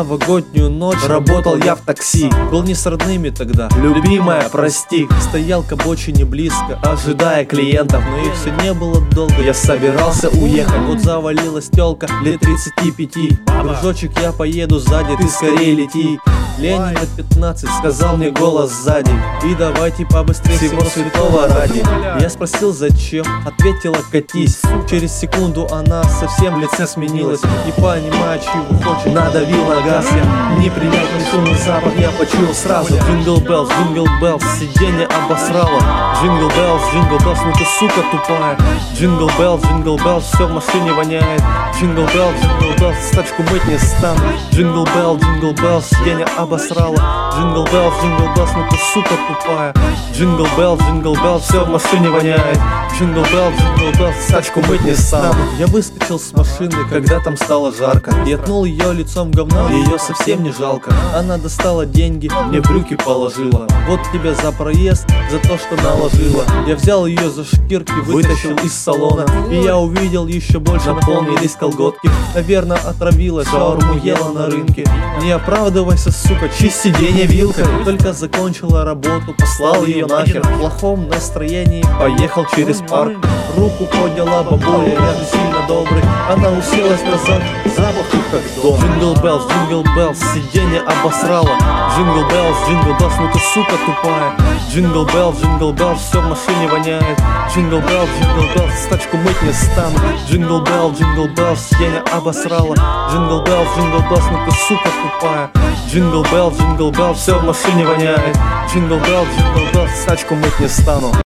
новогоднюю ночь работал я в такси. Был не с родными тогда, любимая, прости. Стоял к обочине близко, ожидая клиентов, но их все не было долго. Я собирался уехать, вот завалилась тёлка лет 35. Дружочек, я поеду сзади, ты скорее лети. Ленина 15, сказал мне голос сзади. И давайте побыстрее, всего святого ради. Я спросил зачем, ответила катись. Через секунду она совсем в лице сменилась. Не понимая, чего хочет, надавил на газ. Я неприятный шумный запах я почуял сразу. Джингл беллс, сиденье обосрало. Джингл беллс, ну ты сука тупая. Джингл беллс, все в машине воняет. Джингл беллс, тачку мыть не стану. Джингл беллс, сиденье обосрало. Джингл беллс, ну ты сука тупая. Джингл беллс, все в машине воняет. Джингл беллс, тачку мыть не стану. Я выскочил с машины, когда там стало жарко, и отнул ее лицом в говно, ее совсем не жалко. Она достала деньги, мне в брюки положила. Вот тебе за проезд, за то, что наложила. Я взял ее за шкирки, вытащил из салона, и я увидел еще больше, наполнились колготки. Наверное, отравилась, шаурму ела на рынке. Не оправдывайся, сука, чисть сиденье вилкой. Только закончила работу, послал ее нахер. В плохом настроении поехал через парк. Руку подняла бабуля, я же сильно добрый. Она уселась назад, запах тут как дом. Джингл беллс, сиденье обосрало. Джингл беллс, ну ты сука тупая. Джингл беллс, все в машине воняет. Джингл беллс, тачку мыть не стану. Джингл беллс, сиденье обосрало. Джингл беллс, ну ты сука тупая. Джингл беллс, все в машине воняет. Джингл беллс, тачку мыть не стану.